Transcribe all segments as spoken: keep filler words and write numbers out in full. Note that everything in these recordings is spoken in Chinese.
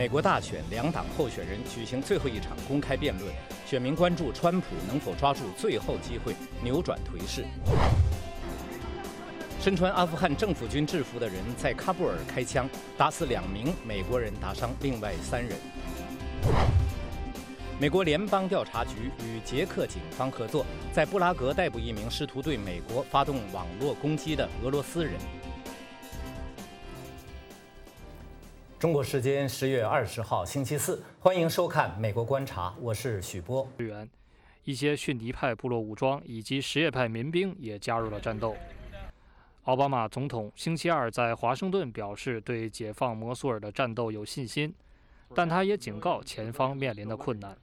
美国大选两党候选人举行最后一场公开辩论，选民关注川普能否抓住最后机会扭转颓势。身穿阿富汗政府军制服的人在喀布尔开枪，打死两名美国人，打伤另外三人。美国联邦调查局与捷克警方合作，在布拉格逮捕一名试图对美国发动网络攻击的俄罗斯人。中国时间十月二十号星期四，欢迎收看《美国观察》，我是许波。 一些逊尼派部落武装以及什叶派民兵也加入了战斗。奥巴马总统星期二在华盛顿表示对解放摩苏尔的战斗有信心，但他也警告前方面临的困难。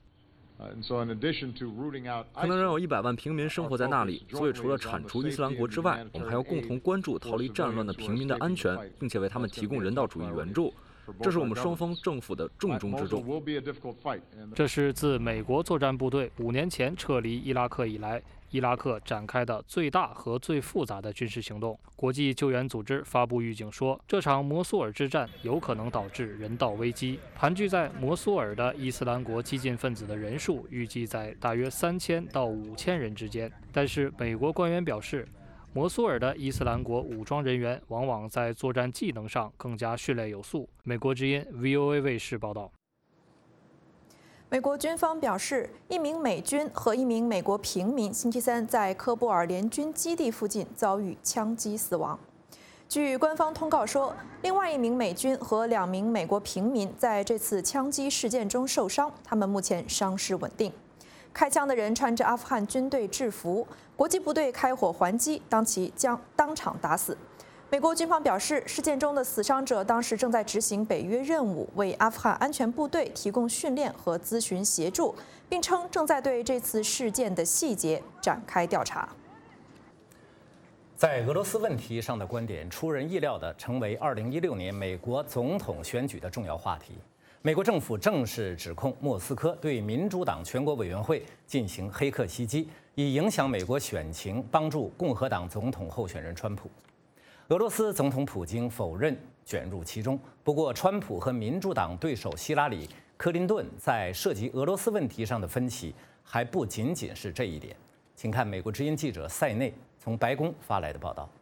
可能仍有一百万平民生活在那里，所以除了铲除伊斯兰国之外，我们还要共同关注逃离战乱的平民的安全，并且为他们提供人道主义援助。这是我们双方政府的重中之重。 这是自美国作战部队五年前撤离伊拉克以来，伊拉克展开的最大和最复杂的军事行动。国际救援组织发布预警说，这场摩苏尔之战有可能导致人道危机。盘踞在摩苏尔的伊斯兰国激进分子的人数预计在大约三千到五千人之间。但是美国官员表示，摩苏尔的伊斯兰国武装人员往往在作战技能上更加训练有素。美国之音 V O A 卫视报道。 美国军方表示，一名美军和一名美国平民星期三在科布尔联军基地附近遭遇枪击死亡。据官方通告说，另外一名美军和两名美国平民在这次枪击事件中受伤，他们目前伤势稳定。开枪的人穿着阿富汗军队制服，国际部队开火还击，当其将当场打死。美国军方表示，事件中的死伤者当时正在执行北约任务，为阿富汗安全部队提供训练和咨询协助，并称正在对这次事件的细节展开调查。 在俄罗斯问题上的观点出人意料地成为二零一六年美国总统选举的重要话题。美国政府正式指控莫斯科对民主党全国委员会进行黑客袭击，以影响美国选情，帮助共和党总统候选人川普。俄罗斯总统普京否认卷入其中，不过川普和民主党对手希拉里·克林顿在涉及俄罗斯问题上的分歧还不仅仅是这一点。请看美国之音记者塞内从白宫发来的报道。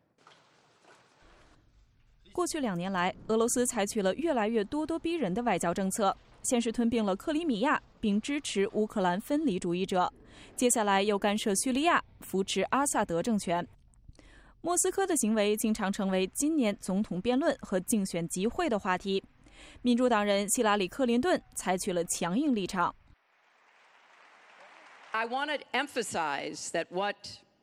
过去两年来，俄罗斯采取了越来越咄咄逼人的外交政策，先是吞并了克里米亚，并支持乌克兰分离主义者，接下来又干涉叙利亚，扶持阿萨德政权。莫斯科的行为经常成为今年总统辩论和竞选集会的话题。民主党人希拉里·克林顿采取了强硬立场。 I want to emphasize that what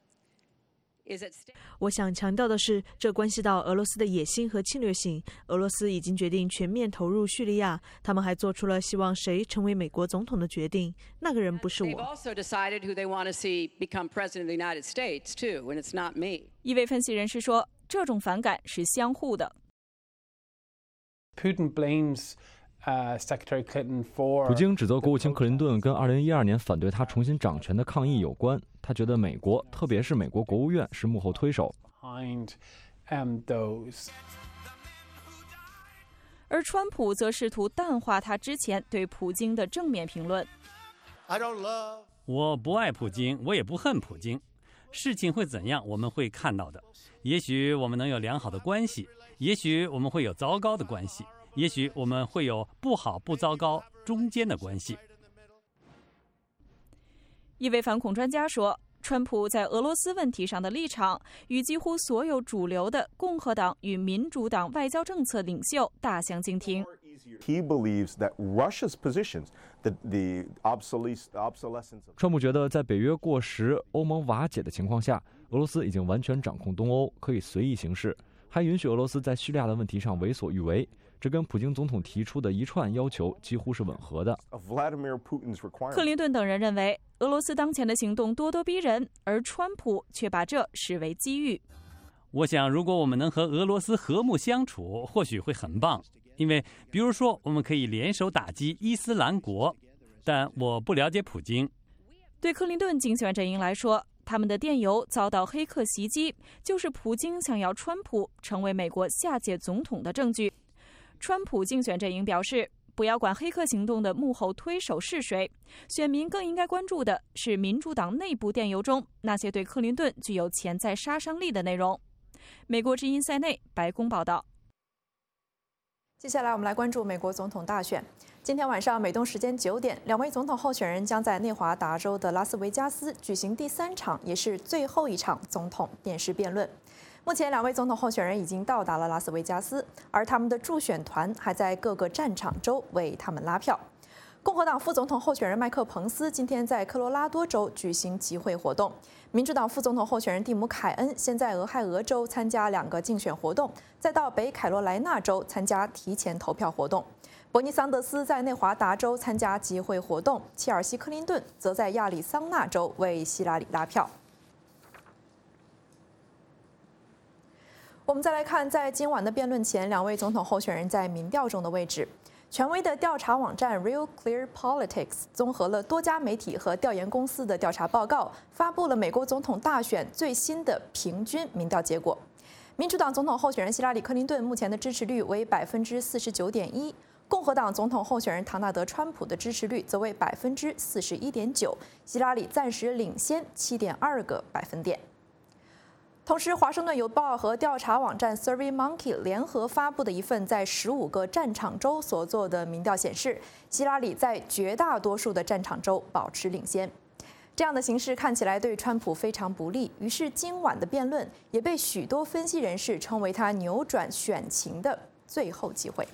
我想强调的是，这关系到俄罗斯的野心和侵略性。俄罗斯已经决定全面投入叙利亚，他们还做出了希望谁成为美国总统的决定。那个人不是我。 一位分析人士说，这种反感是相互的。 Putin blames Uh, Secretary Clinton for 普京指责国务卿克林顿跟二零一二年反对他重新掌权的抗议有关。他觉得美国，特别是美国国务院是幕后推手。 behind, um, those. 而川普则试图淡化他之前对普京的正面评论。 I don't love. 我不爱普京，我也不恨普京。事情会怎样，我们会看到的。也许我们能有良好的关系，也许我们会有糟糕的关系。也许我们会有不好不糟糕中间的关系。 一位反恐专家说，川普在俄罗斯问题上的立场与几乎所有主流的共和党与民主党外交政策领袖大相径庭。 川普觉得，在北约过时、欧盟瓦解的情况下，俄罗斯已经完全掌控东欧，可以随意行事，还允许俄罗斯在叙利亚的问题上为所欲为。这跟普京总统提出的一串要求几乎是吻合的。 克林顿等人认为，俄罗斯当前的行动咄咄逼人，而川普却把这视为机遇。 我想，如果我们能和俄罗斯和睦相处，或许会很棒。因为，比如说，我们可以联手打击伊斯兰国。但我不了解普京。 对克林顿竞选阵营来说，他们的电邮遭到黑客袭击，就是普京想要川普成为美国下届总统的证据。川普竞选阵营表示， 不要管黑客行动的幕后推手是谁，选民更应该关注的是民主党内部电邮中那些对克林顿具有潜在杀伤力的内容。美国之音塞内，白宫报道。 接下来我们来关注美国总统大选。今天晚上美东时间九点，两位总统候选人将在内华达州的拉斯维加斯举行第三场，也是最后一场总统电视辩论。目前，两位总统候选人已经到达了拉斯维加斯，而他们的助选团还在各个战场州为他们拉票。共和党副总统候选人麦克彭斯今天在科罗拉多州举行集会活动。民主党副总统候选人蒂姆·凯恩先在俄亥俄州参加两个竞选活动，再到北卡罗来纳州参加提前投票活动。伯尼·桑德斯在内华达州参加集会活动，切尔西·克林顿则在亚利桑那州为希拉里拉票。我们再来看，在今晚的辩论前，两位总统候选人在民调中的位置。权威的调查网站 Real Clear Politics 综合了多家媒体和调研公司的调查报告，发布了美国总统大选最新的平均民调结果。民主党总统候选人希拉里·克林顿目前的支持率为百分之四十九点一，共和党总统候选人唐纳德·川普的支持率则为百分之四十一点九，希拉里暂时领先七点二个百分点。同时，《华盛顿邮报》和调查网站 SurveyMonkey 联合发布的一份在十五个战场州所做的民调显示，希拉里在绝大多数的战场州保持领先。这样的形势看起来对川普非常不利，于是今晚的辩论也被许多分析人士称为他扭转选情的最后机会。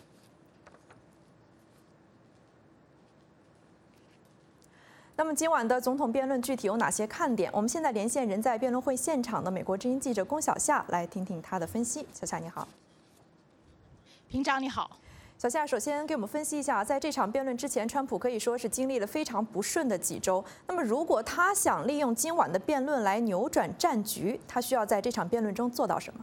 那么今晚的总统辩论具体有哪些看点？我们现在连线人在辩论会现场的美国之音记者龚小夏，来听听他的分析。小夏你好。 平长你好。 小夏，首先给我们分析一下，在这场辩论之前，川普可以说是经历了非常不顺的几周。那么如果他想利用今晚的辩论来扭转战局，他需要在这场辩论中做到什么？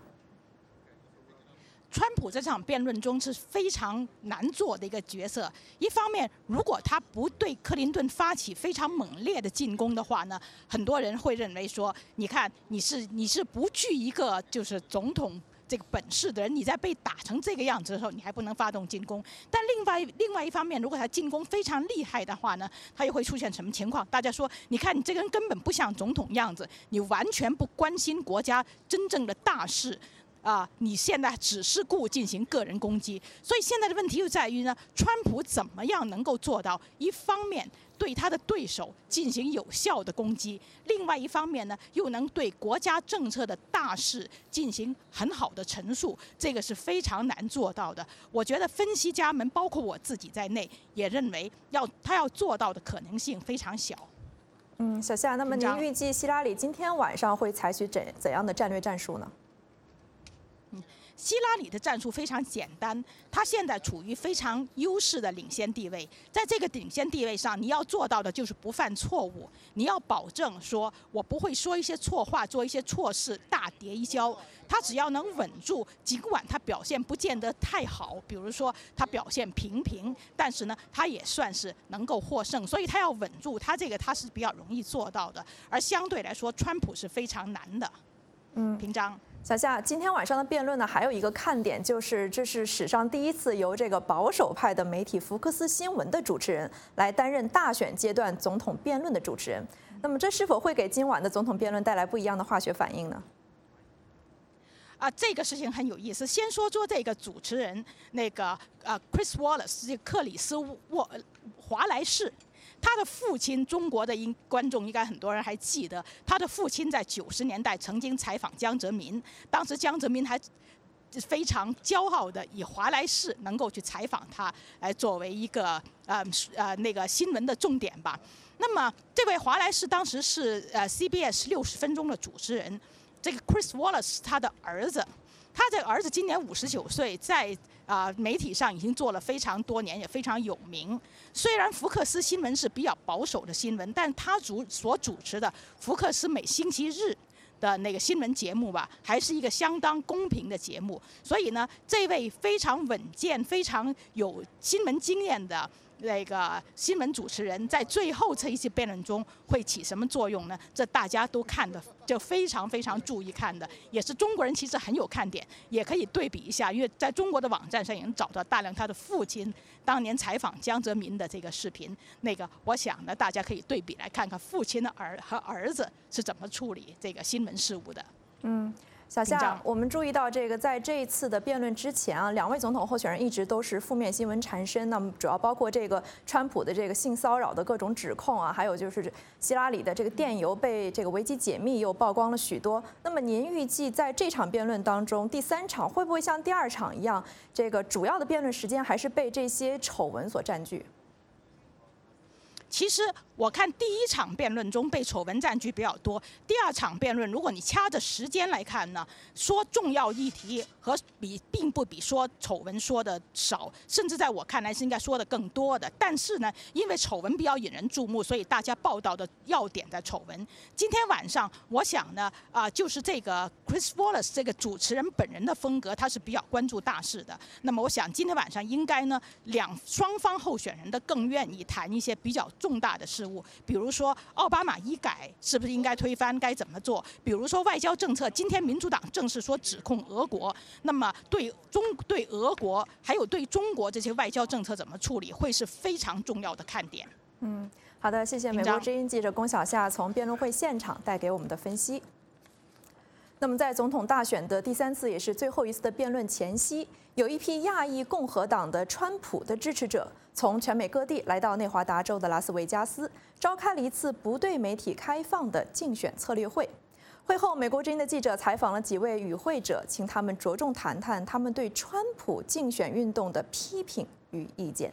川普这场辩论中是非常难做的一个角色。一方面，如果他不对克林顿发起非常猛烈的进攻的话呢，很多人会认为说，你看你是你是不具一个就是总统这个本事的人，你在被打成这个样子的时候，你还不能发动进攻。但另外另外一方面，如果他进攻非常厉害的话呢，他又会出现什么情况？大家说，你看你这个人根本不像总统样子，你完全不关心国家真正的大事。啊、呃，你现在只是顾进行个人攻击，所以现在的问题就在于呢，川普怎么样能够做到一方面对他的对手进行有效的攻击，另外一方面呢，又能对国家政策的大事进行很好的陈述，这个是非常难做到的。我觉得分析家们，包括我自己在内，也认为要他要做到的可能性非常小。 嗯，小夏，那么您预计希拉里今天晚上会采取怎怎样的战略战术呢？ 希拉里的战术非常简单，他现在处于非常优势的领先地位，在这个领先地位上，你要做到的就是不犯错误，你要保证说我不会说一些错话，做一些错事，大跌一跤。他只要能稳住，尽管他表现不见得太好，比如说他表现平平，但是呢，他也算是能够获胜，所以他要稳住，他这个他是比较容易做到的，而相对来说，川普是非常难的。 嗯， 平章。 小夏，今天晚上的辩论呢，还有一个看点，就是这是史上第一次由这个保守派的媒体福克斯新闻的主持人来担任大选阶段总统辩论的主持人。那么，这是否会给今晚的总统辩论带来不一样的化学反应呢？ 啊，这个事情很有意思。先说说这个主持人，那个呃 ，Chris Wallace， 这克里斯沃华莱士。他的父亲，中国的应观众应该很多人还记得，他的父亲在九十年代曾经采访江泽民，当时江泽民还非常骄傲的以华莱士能够去采访他，来作为一个呃呃那个新闻的重点吧。那么这位华莱士当时是呃 C B S 六十分钟的主持人，这个 Chris Wallace 他的儿子。他这个儿子今年五十九岁，在啊、呃、媒体上已经做了非常多年，也非常有名。虽然福克斯新闻是比较保守的新闻，但他主所主持的福克斯每星期日的那个新闻节目吧，还是一个相当公平的节目。所以呢，这位非常稳健、非常有新闻经验的那个新闻主持人在最后这一些辩论中会起什么作用呢？这大家都看的就非常非常注意看的，也是中国人其实很有看点，也可以对比一下，因为在中国的网站上已经找到大量他的父亲当年采访江泽民的这个视频。那个我想呢，大家可以对比来看看父亲的儿和儿子是怎么处理这个新闻事务的。 嗯。小夏，我们注意到这个，在这一次的辩论之前啊，两位总统候选人一直都是负面新闻缠身。那么主要包括这个川普的这个性骚扰的各种指控啊，还有就是希拉里的这个电邮被这个维基解密又曝光了许多。那么您预计在这场辩论当中，第三场会不会像第二场一样，这个主要的辩论时间还是被这些丑闻所占据？ 其实我看第一场辩论中被丑闻占据比较多，第二场辩论如果你掐着时间来看呢，说重要议题和比并不比说丑闻说的少，甚至在我看来是应该说的更多的。但是呢，因为丑闻比较引人注目，所以大家报道的要点在丑闻。今天晚上我想呢，啊、呃，就是这个 Chris Wallace 这个主持人本人的风格，他是比较关注大事的。那么我想今天晚上应该呢，两双方候选人的更愿意谈一些比较重大的事务，比如说奥巴马医改是不是应该推翻，该怎么做？比如说外交政策，今天民主党正式说指控俄国，那么对中对俄国还有对中国这些外交政策怎么处理，会是非常重要的看点。 嗯，好的，谢谢美国之音记者龚小夏从辩论会现场带给我们的分析。那么在总统大选的第三次也是最后一次的辩论前夕，有一批亚裔共和党的川普的支持者从全美各地来到内华达州的拉斯维加斯，召开了一次不对媒体开放的竞选策略会。会后，美国之音的记者采访了几位与会者，请他们着重谈谈他们对川普竞选运动的批评与意见。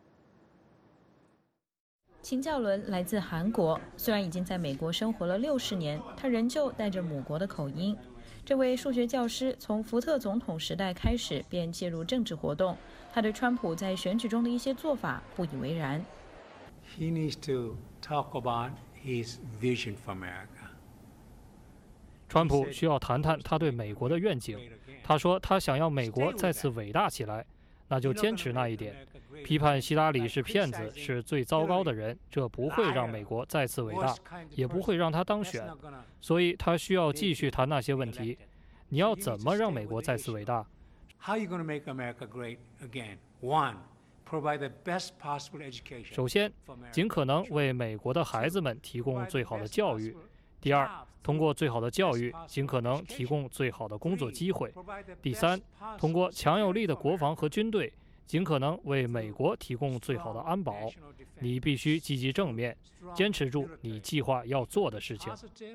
秦教伦来自韩国，虽然已经在美国生活了六十年，他仍旧带着母国的口音。这位数学教师从福特总统时代开始便介入政治活动，他对川普在选举中的一些做法不以为然。 He needs to talk about his vision for America. 川普需要谈谈他对美国的愿景。他说他想要美国再次伟大起来，那就坚持那一点。批判希拉里是骗子，是最糟糕的人，这不会让美国再次伟大，也不会让他当选。所以他需要继续谈那些问题。你要怎么让美国再次伟大？ How are you going to make America great again? One, provide the best possible education. 首先，尽可能为美国的孩子们提供最好的教育。第二，通过最好的教育，尽可能提供最好的工作机会。第三，通过强有力的国防和军队，尽可能为美国提供最好的安保。你必须积极正面，坚持住你计划要做的事情。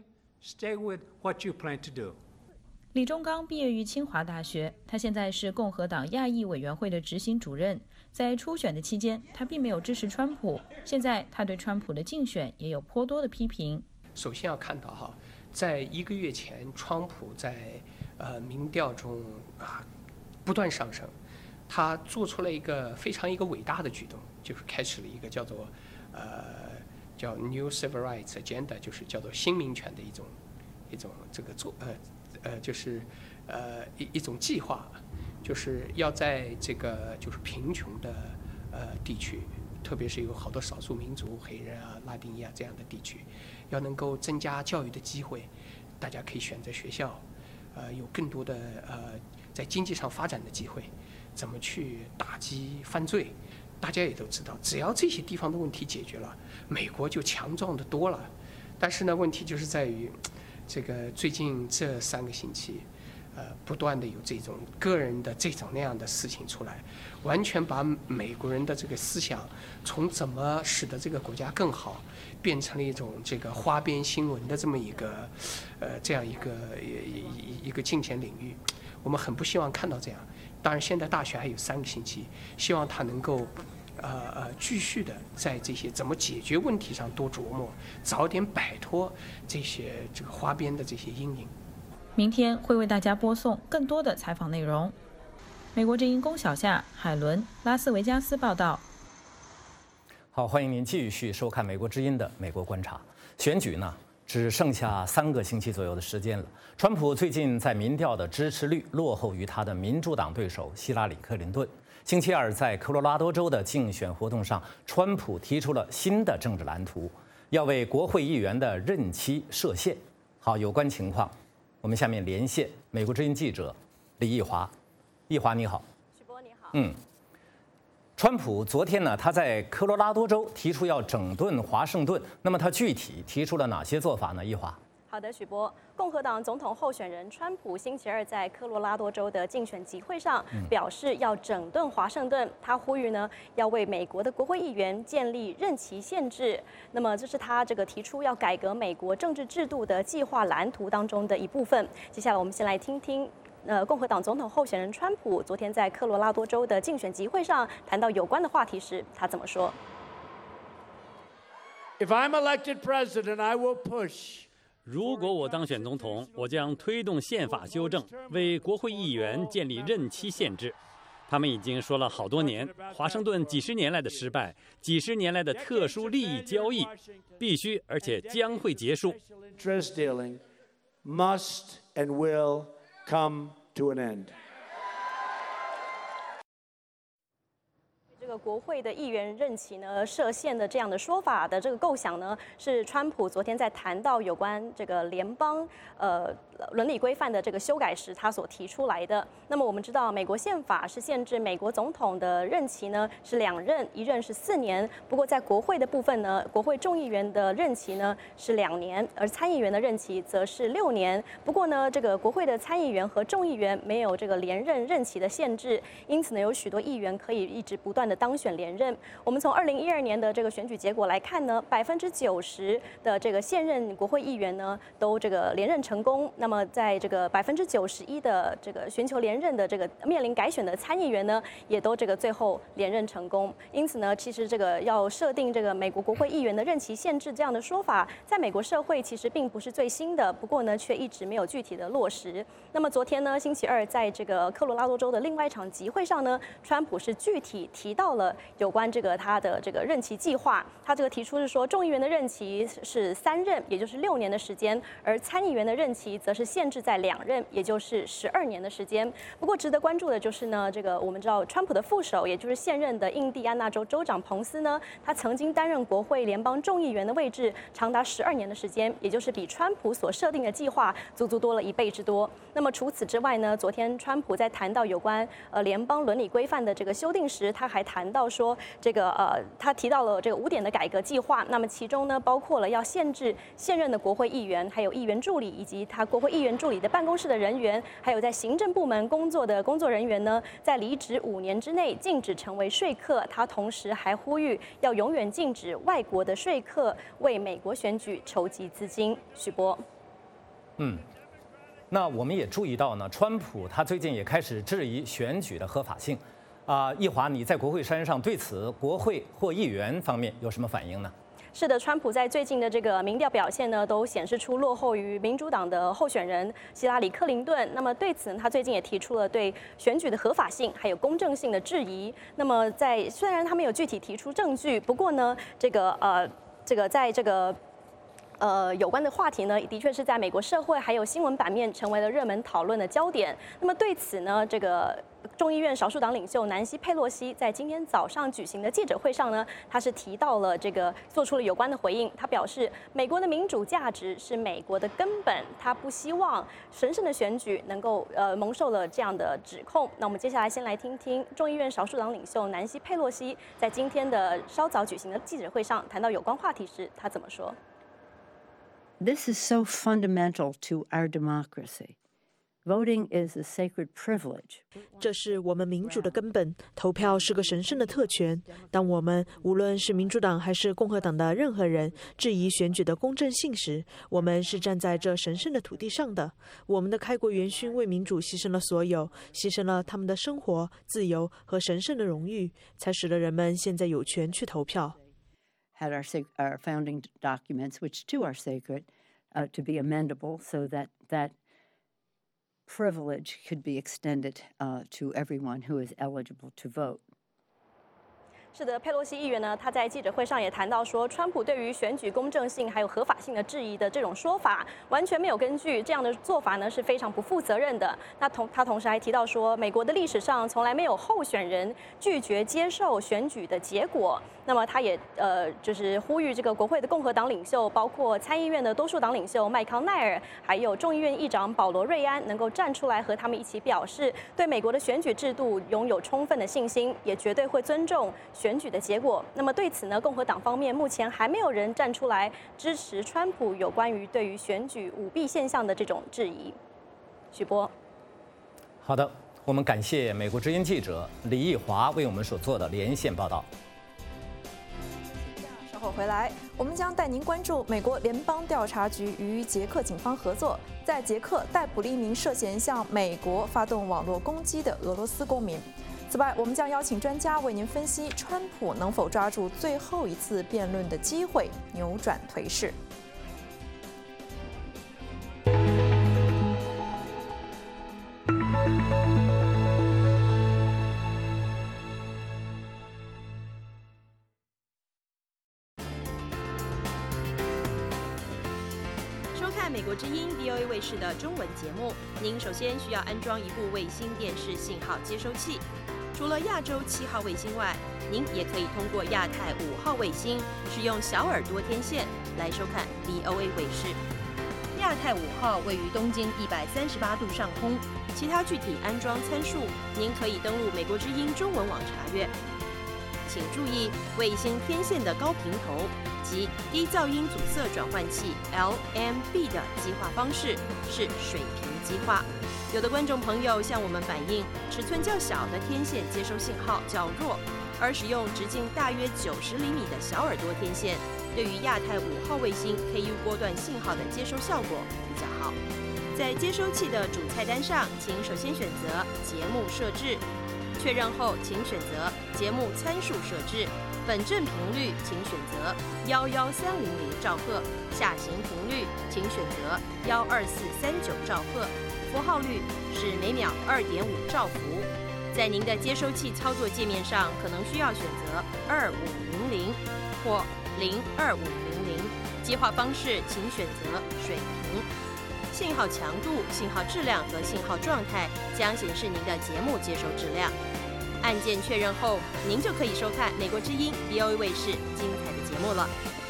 李忠刚毕业于清华大学，他现在是共和党亚裔委员会的执行主任。在初选的期间，他并没有支持川普，现在他对川普的竞选也有颇多的批评。 首先要看到哈，在一个月前，川普在呃民调中啊不断上升，他做出了一个非常一个伟大的举动，就是开始了一个叫做呃叫 New Civil Rights Agenda， 就是叫做新民权的一种一种这个做呃呃就是呃一一种计划，就是要在这个就是贫穷的呃地区，特别是有好多少数民族、黑人啊、拉丁裔啊这样的地区，要能够增加教育的机会，大家可以选择学校，呃，有更多的呃在经济上发展的机会，怎么去打击犯罪？大家也都知道，只要这些地方的问题解决了，美国就强壮的多了。但是呢，问题就是在于，这个最近这三个星期，呃，不断的有这种个人的这种那样的事情出来，完全把美国人的这个思想从怎么使得这个国家更好，变成了一种这个花边新闻的这么一个，呃，这样一个一一个竞选领域。我们很不希望看到这样。当然，现在大选还有三个星期，希望他能够，呃呃，继续的在这些怎么解决问题上多琢磨，早点摆脱这些这个花边的这些阴影。 明天会为大家播送更多的采访内容。美国之音龚小夏、海伦，拉斯维加斯报道。 好，欢迎您继续收看美国之音的美国观察。选举呢，只剩下三个星期左右的时间了。川普最近在民调的支持率落后于他的民主党对手希拉里·克林顿， 星期二在科罗拉多州的竞选活动上，川普提出了新的政治蓝图，要为国会议员的任期设限。好，有关情况，我们下面连线美国之音记者李义华。义华你好。 许波你好。 嗯。川普昨天呢，他在科罗拉多州提出要整顿华盛顿，那么他具体提出了哪些做法呢？义华。 好的，许波，共和党总统候选人川普星期二在科罗拉多州的竞选集会上表示要整顿华盛顿，他呼吁呢要为美国的国会议员建立任期限制。那么这是他这个提出要改革美国政治制度的计划蓝图当中的一部分。接下来我们先来听听。呃，共和党总统候选人川普昨天在科罗拉多州的竞选集会上谈到有关的话题时，他怎么说 ？If I'm elected president, I will push. 如果我当选总统，我将推动宪法修正，为国会议员建立任期限制。他们已经说了好多年，华盛顿几十年来的失败，几十年来的特殊利益交易，必须而且将会结束。 Interest dealing must and will come to an end. 这个国会的议员任期呢设限的这样的说法的这个构想呢，是川普昨天在谈到有关这个联邦呃伦理规范的这个修改时，他所提出来的。那么我们知道，美国宪法是限制美国总统的任期呢是两任，一任是四年。不过在国会的部分呢，国会众议员的任期呢是两年，而参议员的任期则是六年。不过呢，这个国会的参议员和众议员没有这个连任任期的限制，因此呢，有许多议员可以一直不断的当选连任。我们从二零一二年的这个选举结果来看呢，百分之九十的这个现任国会议员呢都这个连任成功。那么在这个百分之九十一的这个寻求连任的这个面临改选的参议员呢，也都这个最后连任成功。因此呢，其实这个要设定这个美国国会议员的任期限制这样的说法，在美国社会其实并不是最新的，不过呢，却一直没有具体的落实。那么昨天呢，星期二在这个科罗拉多州的另外一场集会上呢，川普是具体提到了有关这个他的这个任期计划。他这个提出是说，众议员的任期是三任，也就是六年的时间，而参议员的任期则是限制在两任，也就是十二年的时间。不过值得关注的就是呢，这个我们知道川普的副手，也就是现任的印第安纳州州长彭斯呢，他曾经担任国会联邦众议员的位置长达十二年的时间，也就是比川普所设定的计划足足多了一倍之多。那么除此之外呢，昨天川普在谈到有关呃联邦伦理规范的这个修订时，他还谈到说，这个呃他提到了这个五点的改革计划，那么其中呢包括了要限制现任的国会议员、还有议员助理以及他国会议员助理的办公室的人员，还有在行政部门工作的工作人员呢，在离职五年之内禁止成为说客。他同时还呼吁要永远禁止外国的说客为美国选举筹集资金。许波， 嗯，那我们也注意到呢，川普他最近也开始质疑选举的合法性。啊、呃，易华，你在国会山上对此国会或议员方面有什么反应呢？ 是的，川普在最近的这个民调表现呢，都显示出落后于民主党的候选人希拉里·克林顿。那么对此呢，他最近也提出了对选举的合法性还有公正性的质疑。那么在虽然他没有具体提出证据，不过呢，这个呃，这个在这个。呃，有关的话题呢，的确是在美国社会还有新闻版面成为了热门讨论的焦点。那么对此呢，这个众议院少数党领袖南希·佩洛西在今天早上举行的记者会上呢，他是提到了这个，做出了有关的回应。他表示，美国的民主价值是美国的根本，他不希望神圣的选举能够呃蒙受了这样的指控。那我们接下来先来听听众议院少数党领袖南希·佩洛西在今天的稍早举行的记者会上谈到有关话题时，他怎么说。 This is so fundamental to our democracy. Voting is a sacred privilege. 这是我们民主的根本，投票是个神圣的特权。当我们无论是民主党还是共和党的任何人质疑选举的公正性时，我们是站在这神圣的土地上的。我们的开国元勋为民主牺牲了所有，牺牲了他们的生活、自由和神圣的荣誉，才使得人们现在有权去投票。 Had our, our founding documents, which too are sacred, uh, to be amendable so that that privilege could be extended uh, to everyone who is eligible to vote. 是的，佩洛西议员呢，他在记者会上也谈到说，川普对于选举公正性还有合法性的质疑的这种说法完全没有根据，这样的做法呢是非常不负责任的。那同他同时还提到说，美国的历史上从来没有候选人拒绝接受选举的结果。那么他也呃就是呼吁这个国会的共和党领袖，包括参议院的多数党领袖麦康奈尔，还有众议院议长保罗瑞安，能够站出来和他们一起表示，对美国的选举制度拥有充分的信心，也绝对会尊重选举的结果。那么对此呢，共和党方面目前还没有人站出来支持川普有关于对于选举舞弊现象的这种质疑。许波， 好的，我们感谢美国之音记者李义华为我们所做的连线报道。 稍后回来，我们将带您关注美国联邦调查局与捷克警方合作，在捷克逮捕了一名涉嫌向美国发动网络攻击的俄罗斯公民。此外，我们将邀请专家为您分析川普能否抓住最后一次辩论的机会，扭转颓势。 收看美国之音 V O A 卫视的中文节目，您首先需要安装一部卫星电视信号接收器。除了亚洲七号卫星外，您也可以通过亚太五号卫星，使用小耳朵天线来收看 V O A 卫视。亚太五号位于东经一百三十八度上空，其他具体安装参数，您可以登录美国之音中文网查阅。请注意，卫星天线的高频头及低噪音阻塞转换器 L M B 的激化方式是水平激化。有的观众朋友向我们反映，尺寸较小的天线接收信号较弱，而使用直径大约九十厘米的小耳朵天线，对于亚太五号卫星 K U 波段信号的接收效果比较好。在接收器的主菜单上，请首先选择节目设置，确认后请选择节目参数设置。本振频率请选择一一三零零兆赫，下行频率请选择一二四三九兆赫，符号率是每秒二点五兆伏。在您的接收器操作界面上，可能需要选择二五零零或零二五零零，激化方式请选择水平。信号强度、信号质量和信号状态将显示您的节目接收质量。按键确认后，您就可以收看美国之音 V O A 卫视精彩的节目了。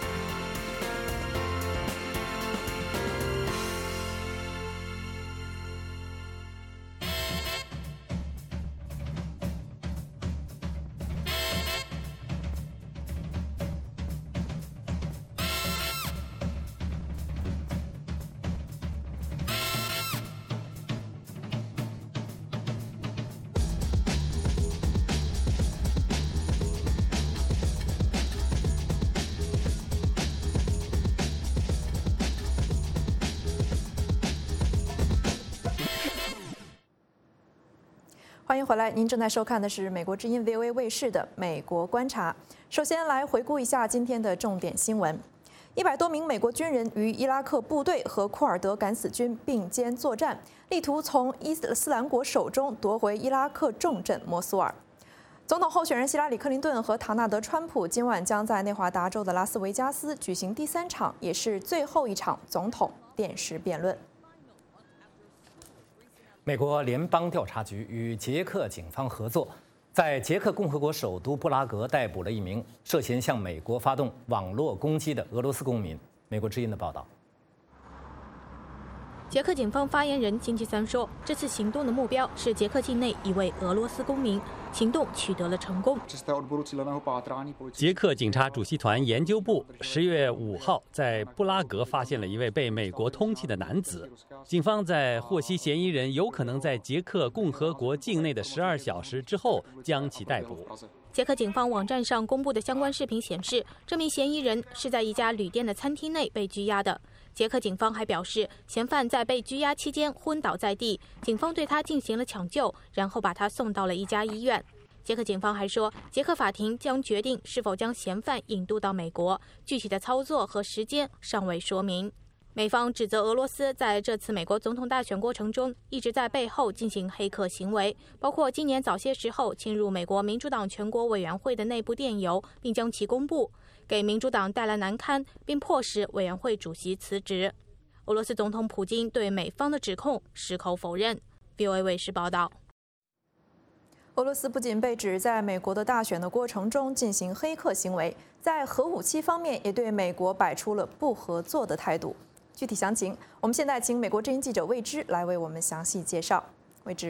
欢迎回来，您正在收看的是美国之音 V O A 卫视的《美国观察》。首先来回顾一下今天的重点新闻：一百多名美国军人与伊拉克部队和库尔德敢死军并肩作战，力图从伊斯兰国手中夺回伊拉克重镇摩苏尔。总统候选人希拉里·克林顿和唐纳德·川普今晚将在内华达州的拉斯维加斯举行第三场，也是最后一场总统电视辩论。 美国联邦调查局与捷克警方合作，在捷克共和国首都布拉格逮捕了一名涉嫌向美国发动网络攻击的俄罗斯公民。美国之音的报道。 捷克警方发言人星期三说，这次行动的目标是捷克境内一位俄罗斯公民，行动取得了成功。 捷克警察主席团研究部十月五号在布拉格发现了一位被美国通缉的男子，警方在获悉嫌疑人有可能在捷克共和国境内的十二小时之后将其逮捕。 捷克警方网站上公布的相关视频显示，这名嫌疑人是在一家旅店的餐厅内被拘押的。捷克警方还表示，嫌犯在被拘押期间昏倒在地，警方对他进行了抢救，然后把他送到了一家医院。捷克警方还说，捷克法庭将决定是否将嫌犯引渡到美国，具体的操作和时间尚未说明。 美方指责俄罗斯在这次美国总统大选过程中一直在背后进行黑客行为，包括今年早些时候侵入美国民主党全国委员会的内部电邮，并将其公布，给民主党带来难堪，并迫使委员会主席辞职。俄罗斯总统普京对美方的指控矢口否认。V O A 卫视报道。 俄罗斯不仅被指在美国的大选的过程中进行黑客行为，在核武器方面也对美国摆出了不合作的态度。具体详情，我们现在请美国之音记者魏之来为我们详细介绍。魏之，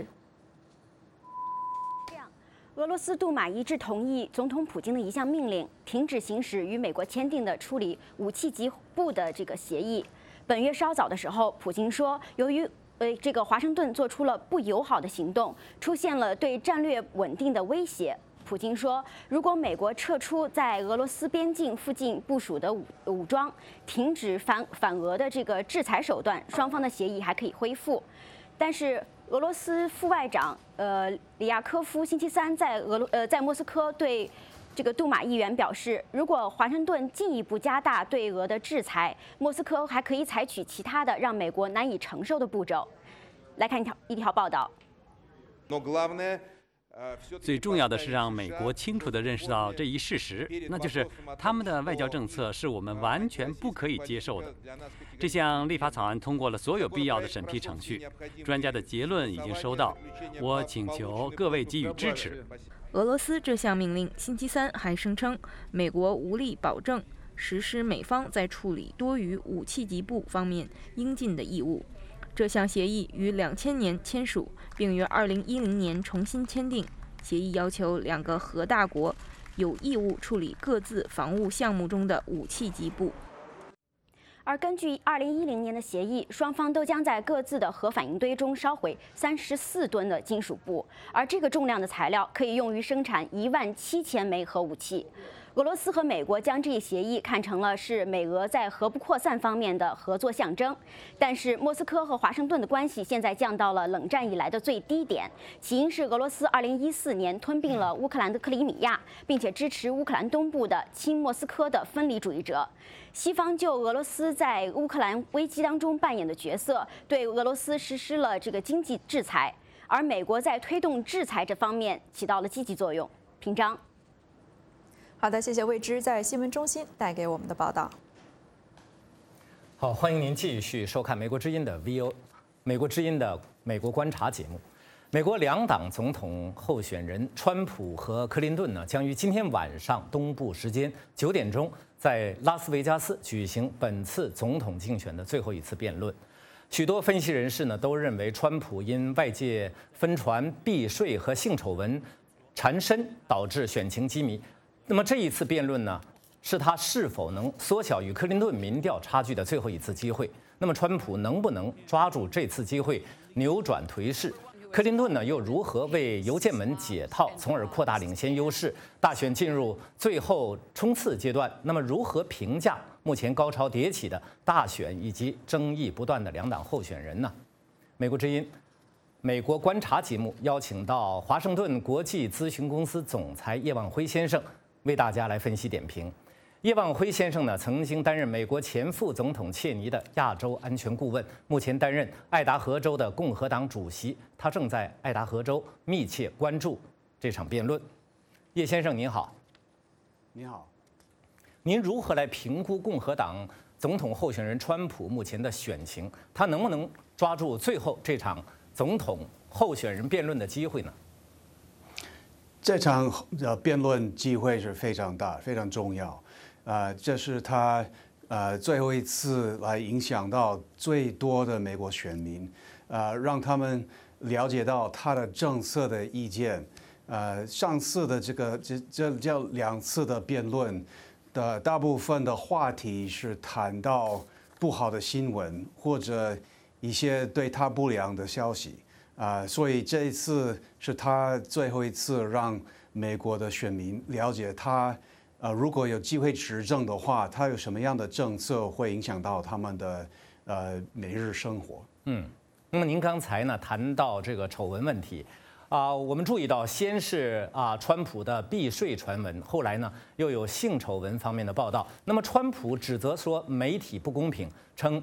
俄罗斯杜马一致同意总统普京的一项命令，停止行使与美国签订的处理武器级部的这个协议。本月稍早的时候，普京说，由于呃这个华盛顿做出了不友好的行动，出现了对战略稳定的威胁。普京说，如果美国撤出在俄罗斯边境附近部署的武武装，停止反反俄的这个制裁手段，双方的协议还可以恢复。但是俄罗斯副外长呃里亚科夫星期三在俄呃在莫斯科对这个杜马议员表示，如果华盛顿进一步加大对俄的制裁，莫斯科还可以采取其他的让美国难以承受的步骤。来看一条一条报道。 最重要的是让美国清楚地认识到这一事实，那就是他们的外交政策是我们完全不可以接受的。这项立法草案通过了所有必要的审批程序，专家的结论已经收到，我请求各位给予支持。 俄罗斯这项命令星期三还声称，美国无力保证实施美方在处理多余武器级部方面应尽的义务。这项协议于两千年签署，并于二零一零年重新签订。协议要求两个核大国有义务处理各自防务项目中的武器级部。 而根据二零一零年的协议，双方都将在各自的核反应堆中烧毁三十四吨的金属布，而这个重量的材料可以用于生产一万七千枚核武器。俄罗斯和美国将这一协议看成了是美俄在核不扩散方面的合作象征，但是莫斯科和华盛顿的关系现在降到了冷战以来的最低点，起因是俄罗斯二零一四年吞并了乌克兰的克里米亚，并且支持乌克兰东部的亲莫斯科的分离主义者。西方就俄罗斯在乌克兰危机当中扮演的角色，对俄罗斯实施了这个经济制裁，而美国在推动制裁这方面起到了积极作用。平章。 好的，谢谢魏之在新闻中心带给我们的报道。 好，欢迎您继续收看美国之音的 V O， 美国之音的美国观察节目。美国两党总统候选人川普和克林顿呢，将于今天晚上东部时间九点钟在拉斯维加斯举行本次总统竞选的最后一次辩论。许多分析人士呢都认为，川普因外界纷传避税和性丑闻缠身，导致选情低迷。那么这一次辩论呢，是他是否能缩小与克林顿民调差距的最后一次机会。那么川普能不能抓住这次机会扭转颓势？克林顿呢又如何为邮件门解套，从而扩大领先优势？大选进入最后冲刺阶段，那么如何评价目前高潮迭起的大选以及争议不断的两党候选人呢？美国之音美国观察节目邀请到华盛顿国际咨询公司总裁叶望辉先生，为大家来分析点评。叶望辉先生呢，曾经担任美国前副总统切尼的亚洲安全顾问，目前担任爱达荷州的共和党主席。他正在爱达荷州密切关注这场辩论。叶先生您好。 你好。 您如何来评估共和党总统候选人川普目前的选情？他能不能抓住最后这场总统候选人辩论的机会呢？ 这场呃辩论机会是非常大、非常重要。呃，这是他呃最后一次来影响到最多的美国选民，呃，让他们了解到他的政策的意见。呃，上次的这个这这叫两次的辩论的大部分的话题是谈到不好的新闻或者一些对他不良的消息。啊、呃，所以这一次是他最后一次让美国的选民了解他，呃，如果有机会执政的话，他有什么样的政策会影响到他们的呃每日生活。 嗯，那么您刚才呢谈到这个丑闻问题，啊、呃，我们注意到先是啊、呃、川普的避税传闻，后来呢又有性丑闻方面的报道。那么川普指责说媒体不公平，称。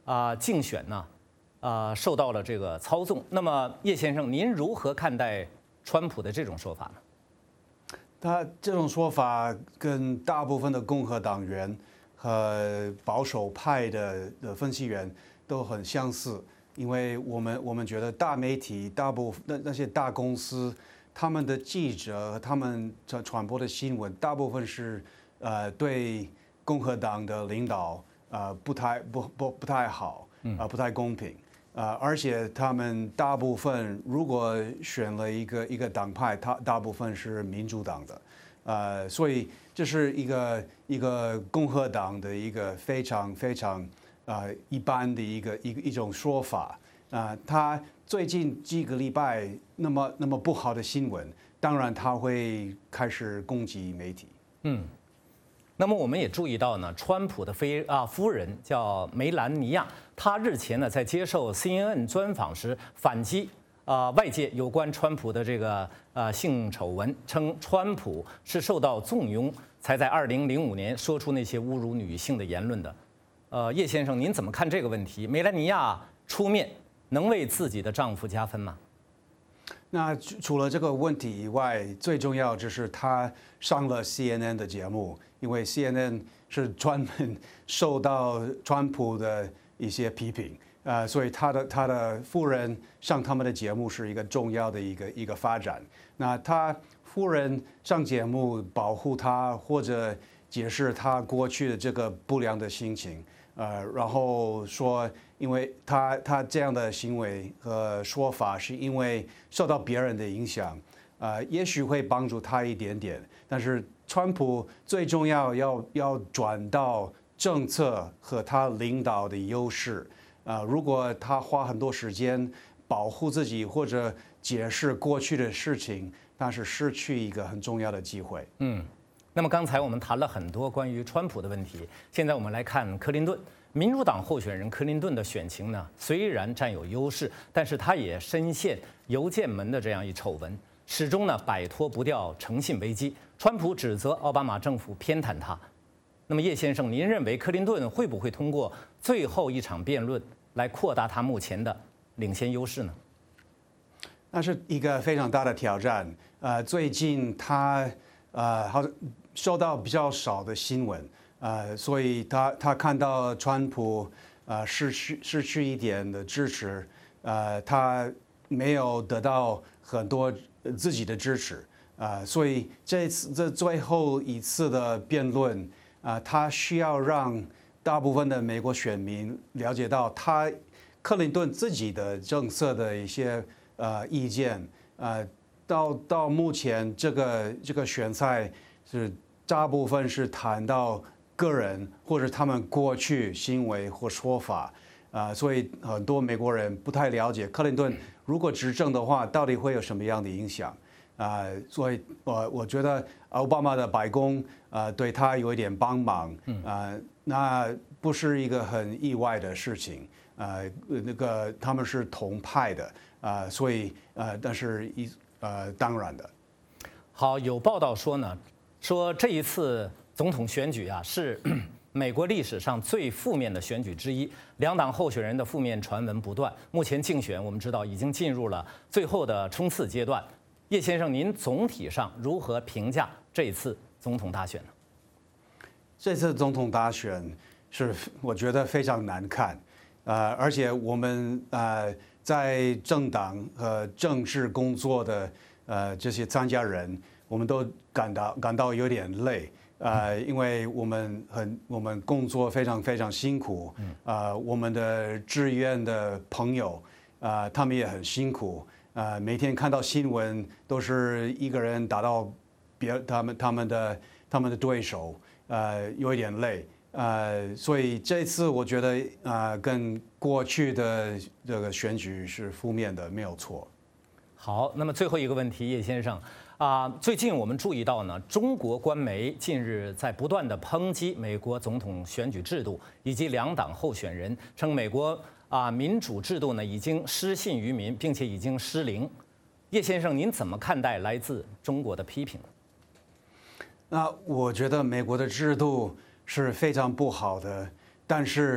啊竞选呢，啊受到了这个操纵。那么叶先生，您如何看待川普的这种说法呢？ 他这种说法跟大部分的共和党员和保守派的的分析员都很相似，因为我们我们觉得大媒体、大部分那那些大公司，他们的记者、他们传传播的新闻，大部分是呃对共和党的领导呃不太不不不太好，啊、呃、不太公平。啊、呃，而且他们大部分如果选了一个一个党派，他大部分是民主党的，呃，所以这是一个一个共和党的一个非常非常呃一般的一个一个一种说法啊、呃。他最近几个礼拜那么那么不好的新闻，当然他会开始攻击媒体。 嗯。那么我们也注意到呢，川普的妃啊夫人叫梅兰妮亚，她日前呢在接受 C N N 专访时反击啊外界有关川普的这个呃性丑闻，称川普是受到纵容才在二零零五年说出那些侮辱女性的言论的。呃，叶先生，您怎么看这个问题？梅兰妮亚出面能为自己的丈夫加分吗？ 那除了这个问题以外，最重要就是她上了 C N N 的节目，因为 C N N 是专门受到川普的一些批评，呃，所以他的他的夫人上他们的节目是一个重要的一个一个发展。那他夫人上节目保护他或者解释他过去的这个不良的心情，呃，然后说，因为他他这样的行为和说法是因为受到别人的影响，呃，也许会帮助他一点点，但是川普最重要要要转到政策和他领导的优势，啊，如果他花很多时间保护自己或者解释过去的事情，那是失去一个很重要的机会。 嗯。那么刚才我们谈了很多关于川普的问题，现在我们来看克林顿。民主党候选人克林顿的选情呢，虽然占有优势，但是他也深陷邮件门的这样一丑闻，始终呢摆脱不掉诚信危机。川普指责奥巴马政府偏袒他。那么叶先生，您认为克林顿会不会通过最后一场辩论来扩大他目前的领先优势呢？ 那是一个非常大的挑战。呃，最近他呃好像收到比较少的新闻。呃，所以他他看到川普呃失去失去一点的支持，呃，他没有得到很多自己的支持，呃，所以这次这最后一次的辩论，啊、呃，他需要让大部分的美国选民了解到他克林顿自己的政策的一些呃意见，呃，到到目前这个这个选赛是大部分是谈到个人或者他们过去行为或说法，啊、呃，所以很多美国人不太了解克林顿如果执政的话，到底会有什么样的影响啊、呃？所以我我觉得奥巴马的白宫啊、呃、对他有一点帮忙，啊、呃，那不是一个很意外的事情，呃，那个他们是同派的啊、呃，所以呃，但是一呃当然的。 好，有报道说呢，说这一次总统选举啊，是美国历史上最负面的选举之一，两党候选人的负面传闻不断。目前竞选我们知道已经进入了最后的冲刺阶段。叶先生，您总体上如何评价这一次总统大选呢？ 这次总统大选是我觉得非常难看，呃，而且我们呃在政党和政治工作的呃这些参加人，我们都感到感到有点累。呃，因为我们很我们工作非常非常辛苦，呃，我们的志愿的朋友，呃，他们也很辛苦，呃，每天看到新闻都是一个人打到别他们他们的他们的对手，呃，有一点累，呃，所以这次我觉得呃跟过去的这个选举是负面的，没有错。 好，那么最后一个问题，叶先生。啊，最近我们注意到呢，中国官媒近日在不断的抨击美国总统选举制度以及两党候选人，称美国啊民主制度呢已经失信于民，并且已经失灵。叶先生，您怎么看待来自中国的批评？ 那我觉得美国的制度是非常不好的，但是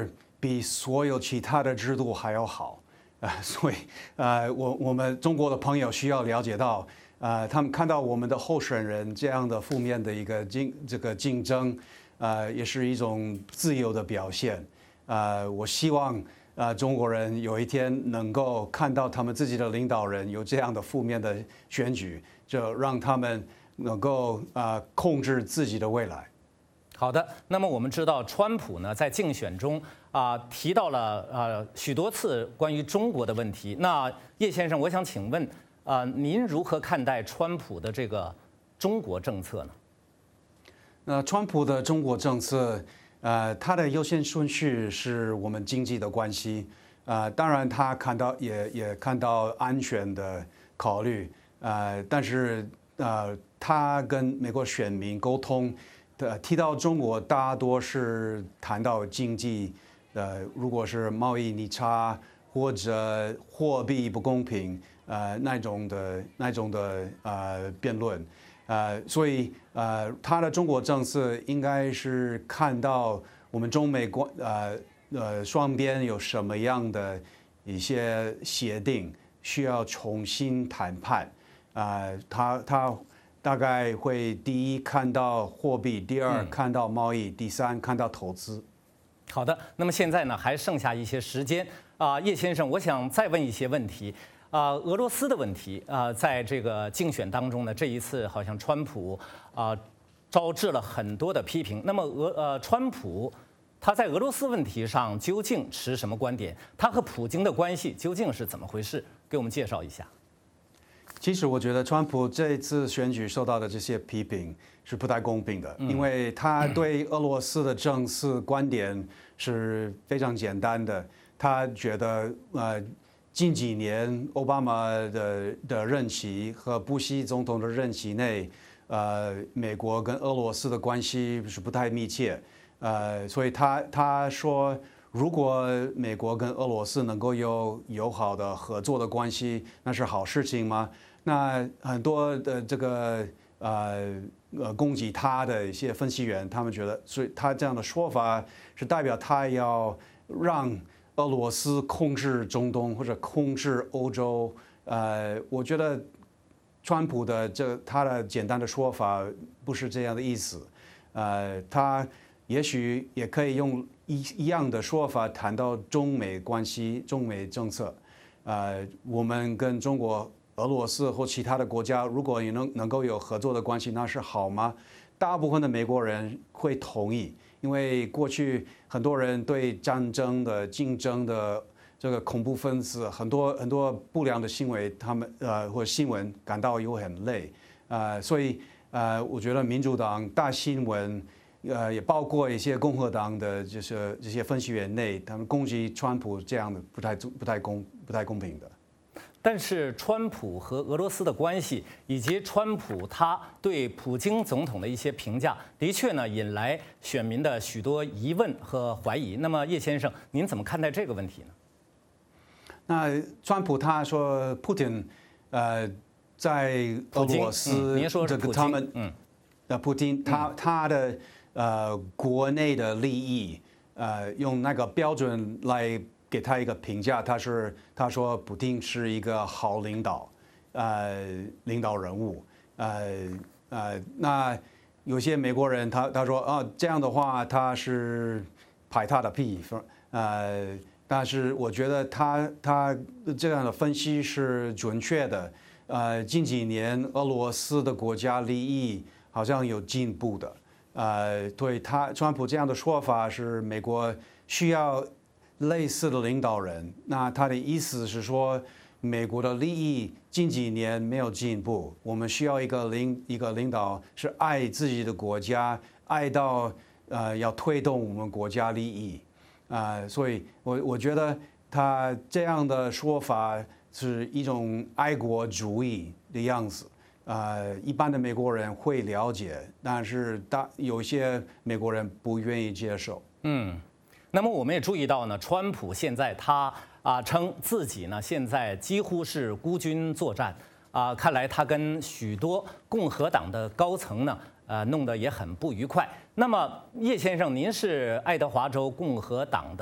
比所有其他的制度还要好。啊、呃，所以呃，我我们中国的朋友需要了解到，呃，他们看到我们的候选人这样的负面的一个竞这个竞争，呃，也是一种自由的表现。呃，我希望呃中国人有一天能够看到他们自己的领导人有这样的负面的选举，就让他们能够啊、呃、控制自己的未来。 好的，那么我们知道，川普呢在竞选中啊、呃、提到了呃许多次关于中国的问题。那叶先生，我想请问啊、呃，您如何看待川普的这个中国政策呢？ 那川普的中国政策，呃，他的优先顺序是我们经济的关系，呃，当然他看到也也看到安全的考虑，呃，但是呃，他跟美国选民沟通。呃，提到中国，大多是谈到经济，呃，如果是贸易逆差或者货币不公平，呃，那种的那种的呃辩论，呃，所以呃，他的中国政策应该是看到我们中美关呃呃双边有什么样的一些协定需要重新谈判，啊、呃，他他。大概会第一看到货币，第二看到贸易，第三看到投资。 好的，那么现在呢还剩下一些时间啊、呃，叶先生，我想再问一些问题啊、呃，俄罗斯的问题啊、呃，在这个竞选当中呢，这一次好像川普啊、呃、招致了很多的批评。那么俄呃川普他在俄罗斯问题上究竟持什么观点？他和普京的关系究竟是怎么回事？给我们介绍一下。 其实我觉得川普这次选举受到的这些批评是不太公平的，因为他对俄罗斯的政策观点是非常简单的。他觉得呃，近几年奥巴马的的任期和布希总统的任期内，呃，美国跟俄罗斯的关系是不太密切，呃，所以他他说，如果美国跟俄罗斯能够有友好的合作的关系，那是好事情吗？那很多的这个呃呃攻击他的一些分析员，他们觉得，所以他这样的说法是代表他要让俄罗斯控制中东或者控制欧洲。呃，我觉得川普的这他的简单的说法不是这样的意思。呃，他也许也可以用一一样的说法谈到中美关系、中美政策。呃，我们跟中国。俄罗斯或其他的国家，如果你能能够有合作的关系，那是好吗？大部分的美国人会同意，因为过去很多人对战争的、竞争的这个恐怖分子很多很多不良的行为，他们呃或新闻感到又很累，呃，所以呃，我觉得民主党大新闻，呃，也包括一些共和党的就是这些分析员内，他们攻击川普这样的不太不太公不太公平的。 但是，川普和俄罗斯的关系，以及川普他对普京总统的一些评价，的确呢引来选民的许多疑问和怀疑。那么，叶先生，您怎么看待这个问题呢？ 那川普他说，普京，呃，在俄罗斯， 您说这个他们， 嗯， 呃，普京他他的呃国内的利益，呃，用那个标准来。给他一个评价，他是他说普丁是一个好领导，呃，领导人物，呃呃，那有些美国人他他说啊这样的话他是拍他的屁，呃，但是我觉得他他这样的分析是准确的，呃，近几年俄罗斯的国家利益好像有进步的，呃，对他川普这样的说法是美国需要。类似的领导人，那他的意思是说，美国的利益近几年没有进步，我们需要一个领一个领导是爱自己的国家，爱到呃要推动我们国家利益，啊、呃，所以我我觉得他这样的说法是一种爱国主义的样子，呃，一般的美国人会了解，但是大有些美国人不愿意接受， 嗯。那么我们也注意到呢，川普现在他啊称自己呢现在几乎是孤军作战啊，看来他跟许多共和党的高层呢呃弄得也很不愉快。那么叶先生，您是爱德华州共和党的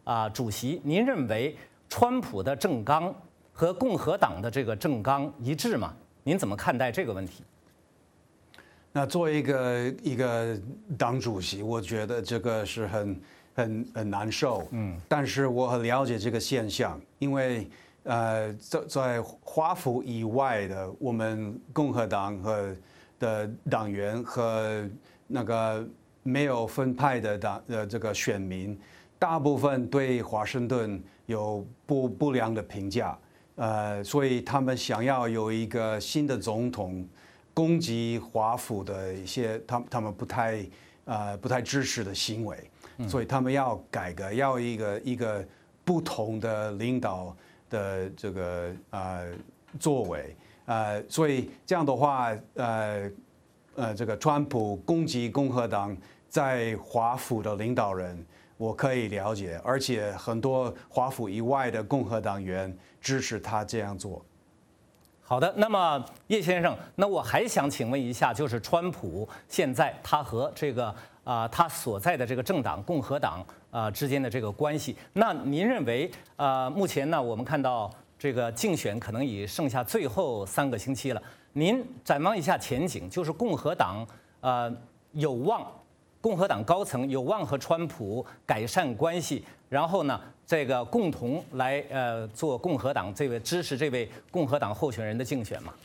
啊、呃、主席，您认为川普的政纲和共和党的这个政纲一致吗？您怎么看待这个问题？ 那作为一个一个党主席，我觉得这个是很很很难受。嗯，但是我很了解这个现象，因为呃，在在华府以外的我们共和党和的党员和那个没有分派的党的这个选民，大部分对华盛顿有不不良的评价。呃，所以他们想要有一个新的总统。攻击华府的一些，他他们不太呃不太支持的行为，所以他们要改革，要一个一个不同的领导的这个呃作为，呃，所以这样的话，呃呃，这个川普攻击共和党在华府的领导人，我可以了解，而且很多华府以外的共和党员支持他这样做。 好的，那么叶先生，那我还想请问一下，就是川普现在他和这个啊、呃、他所在的这个政党共和党啊、呃、之间的这个关系，那您认为啊、呃、目前呢我们看到这个竞选可能已剩下最后三个星期了，您展望一下前景，就是共和党呃有望，共和党高层有望和川普改善关系，然后呢？这个共同来呃做共和党这位支持这位共和党候选人的竞选嘛？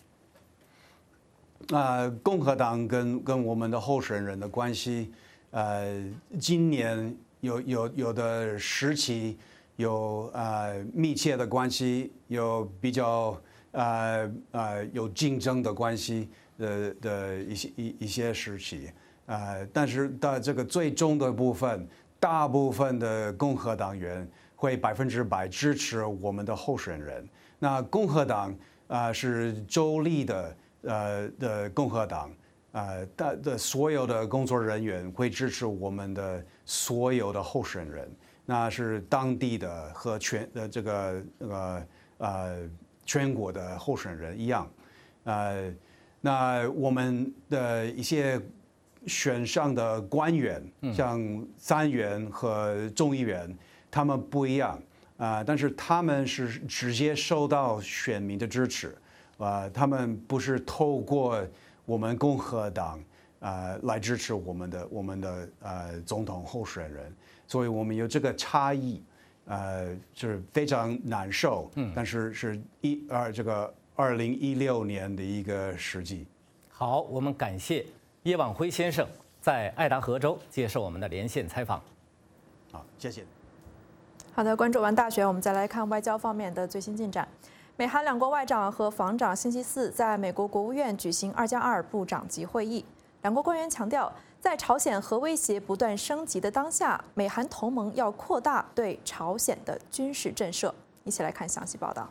呃，共和党跟跟我们的候选人的关系，呃，今年有有有的时期有呃密切的关系，有比较呃呃有竞争的关系的的一些一一些时期，呃，但是到这个最终的部分，大部分的共和党员。会百分之百支持我们的候选人。那共和党啊、呃、是州立的呃的共和党，呃的的所有的工作人员会支持我们的所有的候选人，那是当地的和全的这个呃呃全国的候选人一样，呃，那我们的一些选上的官员，像参议员和众议员。他们不一样啊、呃，但是他们是直接受到选民的支持，啊、呃，他们不是透过我们共和党啊、呃、来支持我们的我们的呃总统候选人，所以我们有这个差异，呃，是非常难受，嗯，但是是一二这个二零一六年的一个时机。 好，我们感谢叶望辉先生在爱达荷州接受我们的连线采访。 好，谢谢。 好的，关注完大选，我们再来看外交方面的最新进展。美韩两国外长和防长星期四在美国国务院举行二加二部长级会议。两国官员强调，在朝鲜核威胁不断升级的当下，美韩同盟要扩大对朝鲜的军事震慑。一起来看详细报道。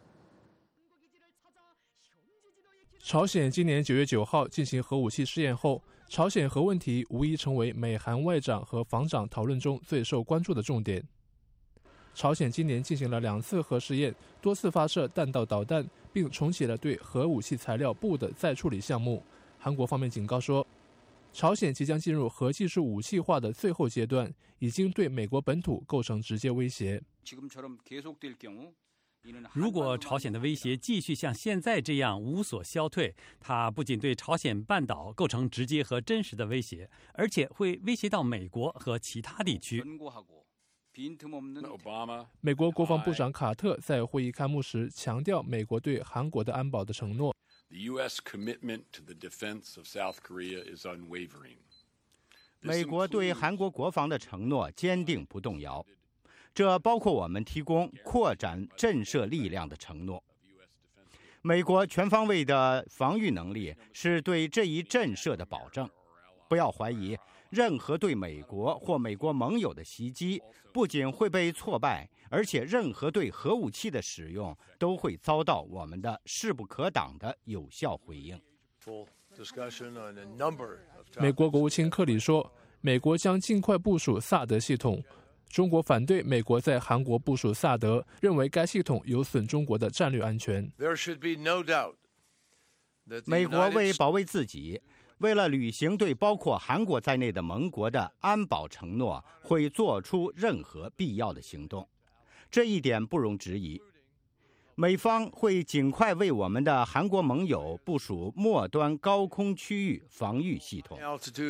朝鲜今年九月九号进行核武器试验后，朝鲜核问题无疑成为美韩外长和防长讨论中最受关注的重点。朝鲜今年进行了两次核试验，多次发射弹道导弹，并重启了对核武器材料部的再处理项目。韩国方面警告说，朝鲜即将进入核技术武器化的最后阶段，已经对美国本土构成直接威胁。 如果朝鲜的威胁继续像现在这样无所消退，它不仅对朝鲜半岛构成直接和真实的威胁，而且会威胁到美国和其他地区。 美国国防部长卡特在会议开幕时强调美国对韩国的安保的承诺。 美国对韩国国防的承诺坚定不动摇，这包括我们提供扩展震慑力量的承诺。美国全方位的防御能力是对这一震慑的保证。不要怀疑，任何对美国或美国盟友的袭击不仅会被挫败，而且任何对核武器的使用都会遭到我们的势不可挡的有效回应。 美国国务卿克里说，美国将尽快部署萨德系统。中国反对美国在韩国部署萨德，认为该系统有损中国的战略安全。 美国为保卫自己， 为了履行对包括韩国在内的盟国的安保承诺，会做出任何必要的行动，这一点不容置疑。美方会尽快为我们的韩国盟友部署末端高空区域防御系统。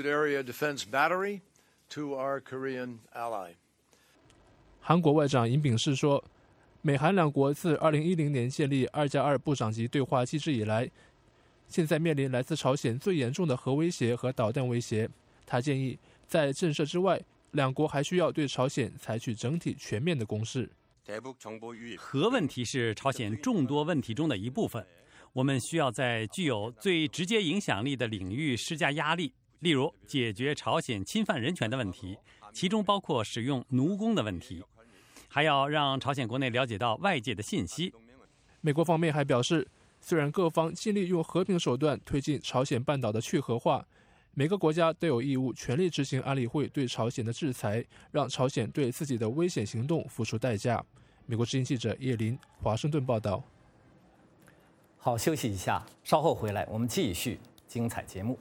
韩国外长尹炳世说，美韩两国自二零一零年建立二加二部长级对话机制以来，现在面临来自朝鲜最严重的核威胁和导弹威胁。他建议，在震慑之外，两国还需要对朝鲜采取整体全面的攻势。 核问题是朝鲜众多问题中的一部分，我们需要在具有最直接影响力的领域施加压力，例如解决朝鲜侵犯人权的问题，其中包括使用奴工的问题，还要让朝鲜国内了解到外界的信息。 美国方面还表示，虽然各方尽力用和平手段推进朝鲜半岛的去核化，每个国家都有义务全力执行安理会对朝鲜的制裁，让朝鲜对自己的危险行动付出代价。美国之音记者叶林，华盛顿报道。 好，休息一下，稍后回来我们继续精彩节目。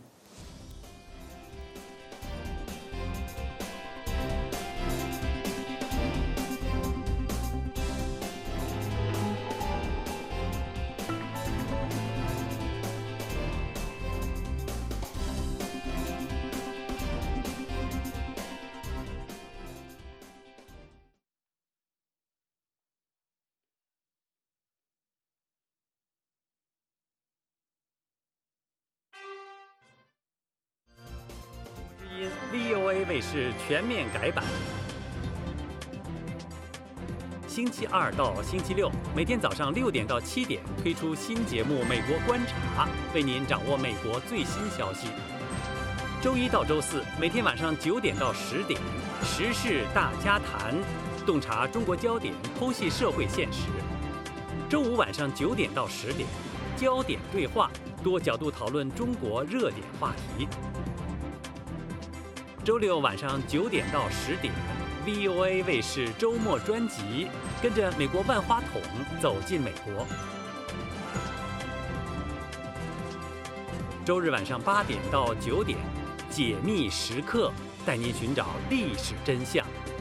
V O A 卫视全面改版，星期二到星期六每天早上六点到七点推出新节目《美国观察》，为您掌握美国最新消息。周一到周四每天晚上九点到十点，时事大家谈，洞察中国焦点，剖析社会现实。周五晚上九点到十点，焦点对话，多角度讨论中国热点话题。周六晚上九点到十点 ，V O A 卫视周末专辑，跟着美国万花筒走进美国。周日晚上八点到九点，解密时刻，带您寻找历史真相。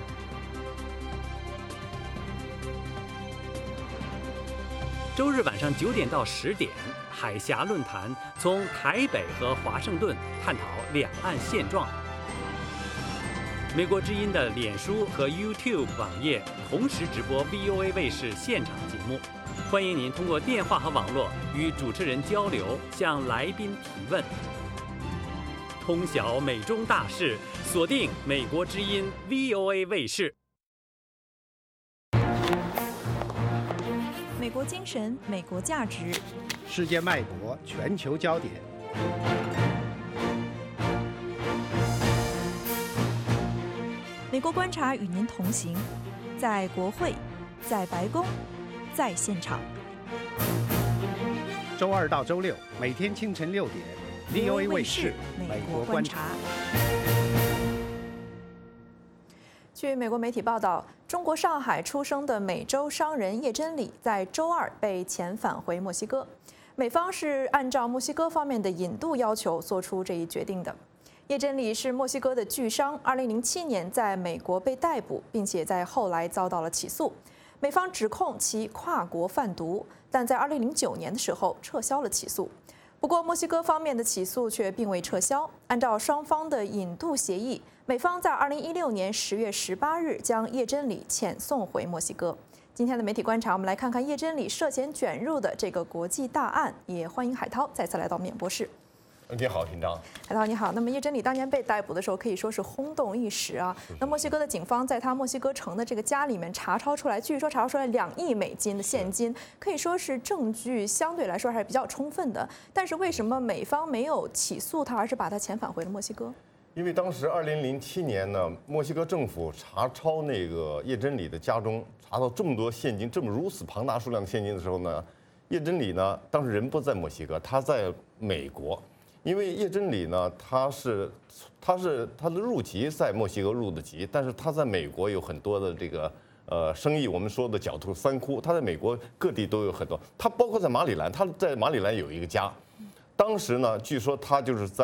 周日晚上九点到十点，海峡论坛从台北和华盛顿探讨两岸现状。美国之音的脸书和 YouTube 网页同时直播 V O A 卫视现场节目，欢迎您通过电话和网络与主持人交流，向来宾提问。通晓美中大事，锁定美国之音 V O A 卫视。 美国精神，美国价值， 世界脉搏，全球焦点。 美国观察与您同行，在国会，在白宫，在现场。 周二到周六，每天清晨六点 ，V O A 卫视《美国观察》。 据美国媒体报道，中国上海出生的美洲商人叶真理在周二被遣返回墨西哥，美方是按照墨西哥方面的引渡要求做出这一决定的。叶真理是墨西哥的巨商，二零零七年在美国被逮捕，并且在后来遭到了起诉。美方指控其跨国贩毒，但在二零零九年的时候撤销了起诉。不过，墨西哥方面的起诉却并未撤销。按照双方的引渡协议，美方在二零一六年十月十八日将叶真理遣送回墨西哥。今天的媒体观察，我们来看看叶真理涉嫌卷入的这个国际大案。也欢迎海涛再次来到演播室。 你好，庭章。 海涛你好。那么叶真理当年被逮捕的时候，可以说是轰动一时啊。那墨西哥的警方在他墨西哥城的这个家里面查抄出来，据说查抄出来两亿美金的现金，可以说是证据相对来说还是比较充分的。但是为什么美方没有起诉他，而是把他遣返回了墨西哥？ 因为当时二零零七年呢，墨西哥政府查抄那个叶真理的家中，查到这么多现金，这么如此庞大数量的现金的时候呢，叶真理呢当时人不在墨西哥，他在美国。因为叶真理呢，他是他是他的入籍在墨西哥入的籍，但是他在美国有很多的这个呃生意，我们说的狡兔三窟，他在美国各地都有很多，他包括在马里兰，他在马里兰有一个家。当时呢，据说他就是在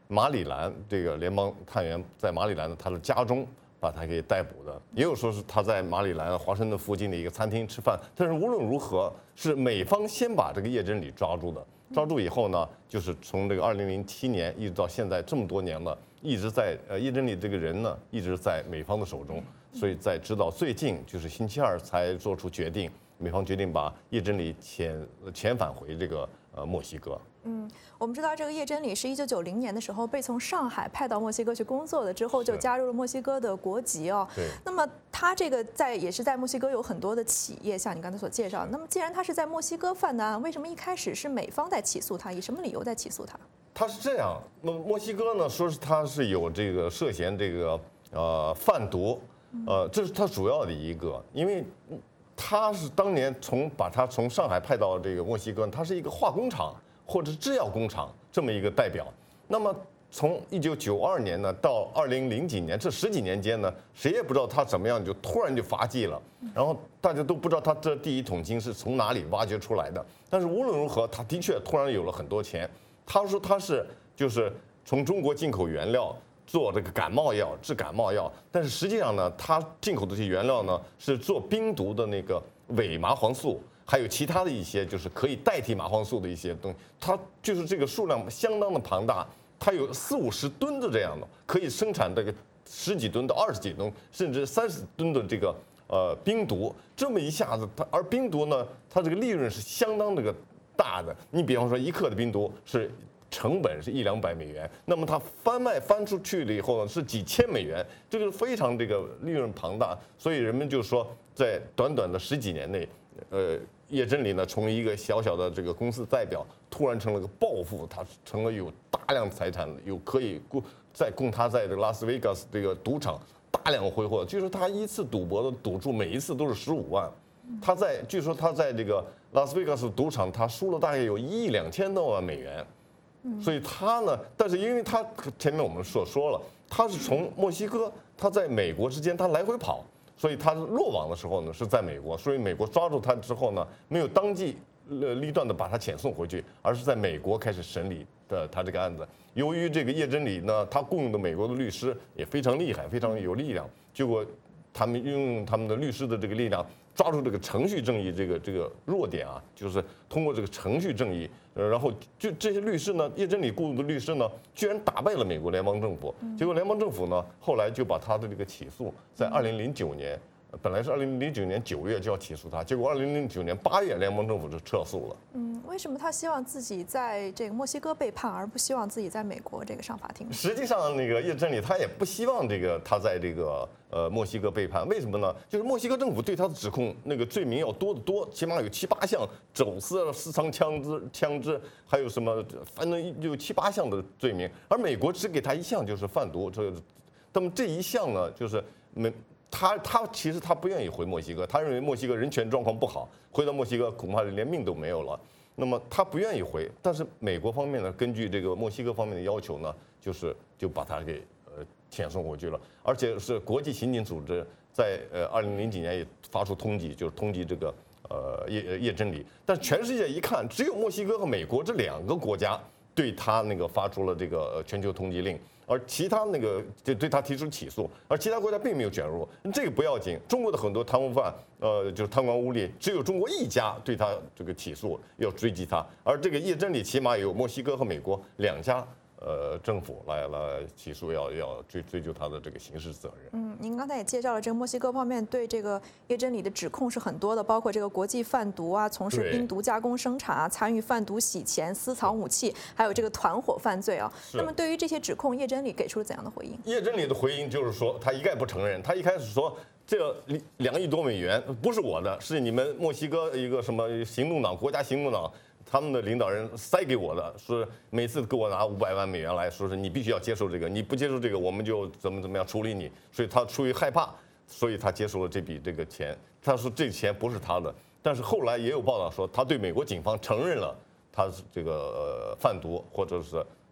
马里兰这个联邦探员在马里兰的他的家中把他给逮捕的，也有说是他在马里兰华盛顿附近的一个餐厅吃饭。但是无论如何，是美方先把这个叶真理抓住的。抓住以后呢，就是从这个二零零七年一直到现在这么多年了，一直在呃叶真理这个人呢一直在美方的手中。所以在直到最近就是星期二才做出决定，美方决定把叶真理遣遣返回这个呃墨西哥。 嗯，我们知道这个叶真理是一九九零年的时候被从上海派到墨西哥去工作的，之后就加入了墨西哥的国籍哦。 对。 那么他这个在也是在墨西哥有很多的企业，像你刚才所介绍。那么既然他是在墨西哥犯的案，为什么一开始是美方在起诉他？以什么理由在起诉他？ 他是这样，墨墨西哥呢说是他是有这个涉嫌这个呃贩毒，呃这是他主要的一个，因为他是当年从把他从上海派到这个墨西哥，他是一个化工厂或者是制药工厂这么一个代表。那么从一九九二年呢到二零零几年这十几年间呢，谁也不知道他怎么样就突然就发迹了，然后大家都不知道他这第一桶金是从哪里挖掘出来的。但是无论如何，他的确突然有了很多钱。他说他是就是从中国进口原料做这个感冒药治感冒药，但是实际上呢，他进口的这些原料呢是做冰毒的那个伪麻黄素。还有其他的一些就是可以代替麻黄素的一些东西，它就是这个数量相当的庞大，它有四五十吨的这样的，可以生产这个十几吨到二十几吨，甚至三十吨的这个呃冰毒。这么一下子，它而冰毒呢，它这个利润是相当这个大的。你比方说一克的冰毒是成本是一两百美元，那么它翻卖翻出去了以后呢是几千美元，这个非常这个利润庞大。所以人们就说，在短短的十几年内，呃。叶真理呢，从一个小小的这个公司代表，突然成了个暴富，他成了有大量财产，有可以供在供他在这个拉斯维加斯这个赌场大量挥霍。据说他一次赌博的赌注每一次都是十五万，他在据说他在这个拉斯维加斯赌场他输了大概有一亿两千多万美元，所以他呢，但是因为他前面我们所说了，他是从墨西哥他在美国之间他来回跑。所以他落网的时候呢是在美国，所以美国抓住他之后呢，没有当机立断的把他遣送回去，而是在美国开始审理的他这个案子。由于这个叶真理呢，他雇佣的美国的律师也非常厉害，非常有力量，结果他们运用他们的律师的这个力量，抓住这个程序正义这个这个弱点啊，就是通过这个程序正义，呃，然后就这些律师呢，叶真理雇佣的律师呢，居然打败了美国联邦政府。结果联邦政府呢，后来就把他的这个起诉，在二零零九年，本来是二零零九年九月就要起诉他，结果二零零九年八月联邦政府就撤诉了。 嗯，为什么他希望自己在这个墨西哥被判，而不希望自己在美国这个上法庭？ 实际上，那个叶真理他也不希望这个他在这个呃墨西哥被判，为什么呢？就是墨西哥政府对他的指控那个罪名要多得多，起码有七八项，走私、私藏枪支、枪支，还有什么，反正有七八项的罪名，而美国只给他一项，就是贩毒。这，那么这一项呢，就是没。他他其实他不愿意回墨西哥，他认为墨西哥人权状况不好，回到墨西哥恐怕连命都没有了。那么他不愿意回，但是美国方面呢，根据这个墨西哥方面的要求呢，就是就把他给呃遣送回去了，而且是国际刑警组织在呃二零零几年也发出通缉，就是通缉这个呃叶叶真理。但是全世界一看，只有墨西哥和美国这两个国家对他那个发出了这个全球通缉令。而其他那个就对他提出起诉，而其他国家并没有卷入，这个不要紧。中国的很多贪污犯，呃，就是贪官污吏，只有中国一家对他这个起诉，要追击他。而这个叶真理起码有墨西哥和美国两家呃政府来来起诉，要要追追究他的这个刑事责任。 嗯，您刚才也介绍了，这个墨西哥方面对这个叶真理的指控是很多的，包括这个国际贩毒啊，从事冰毒加工生产啊，参与贩毒洗钱、私藏武器，还有这个团伙犯罪啊。那么对于这些指控，叶真理给出了怎样的回应？ 叶真理的回应就是说，他一概不承认。他一开始说，这两亿多美元不是我的，是你们墨西哥一个什么行动党、国家行动党。他们的领导人塞给我的，说每次给我拿五百万美元来说是你必须要接受这个，你不接受这个我们就怎么怎么样处理你。所以他出于害怕，所以他接受了这笔这个钱。他说这钱不是他的，但是后来也有报道说他对美国警方承认了他是这个呃贩毒或者是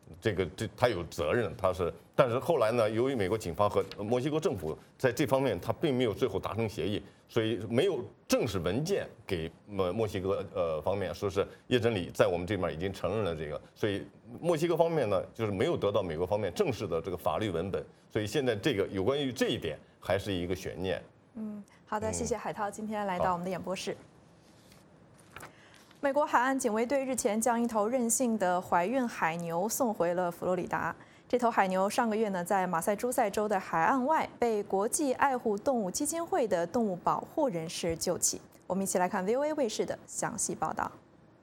这个这他有责任，他是。但是后来呢，由于美国警方和墨西哥政府在这方面他并没有最后达成协议，所以没有正式文件给墨墨西哥呃方面说是叶真理在我们这边已经承认了这个，所以墨西哥方面呢就是没有得到美国方面正式的这个法律文本，所以现在这个有关于这一点还是一个悬念。 嗯，好的，谢谢海涛今天来到我们的演播室。美国海岸警卫队日前将一头任性的怀孕海牛送回了佛罗里达。这头海牛上个月呢，在马萨诸塞州的海岸外被国际爱护动物基金会的动物保护人士救起。我们一起来看 V O A 卫视的详细报道。